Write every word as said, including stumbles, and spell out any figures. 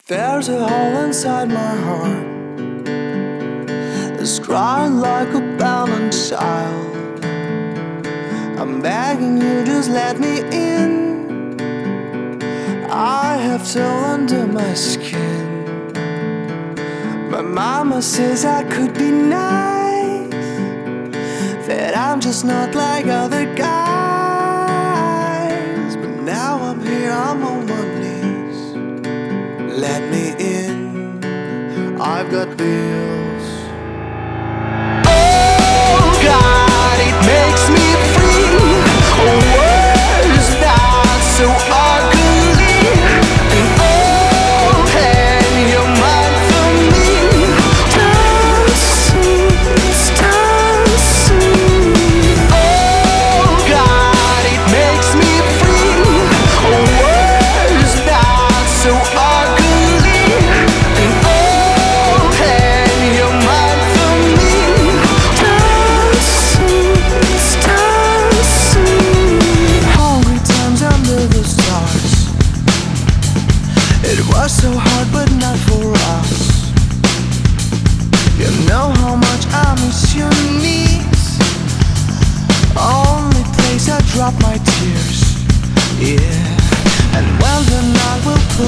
There's a hole inside my heart. It's crying like a abandoned child. I'm begging you, just let me in. I have toil under my skin. My mama says I could be nice, that I'm just not like other guys. But now I'm here, I'm on my knees. Let me in, I've got bills. Oh God, it makes me free. A world's not so ugly. And open your mind for me. Dance soon, dance soon. Oh God, it makes me free. A world's not so ugly. And open your mind for me. Dance soon, dance soon. Hungry times under the stars. It was so hard, but not for us. You know how much I miss your knees. Only place I drop my tears. Yeah. And when the night will close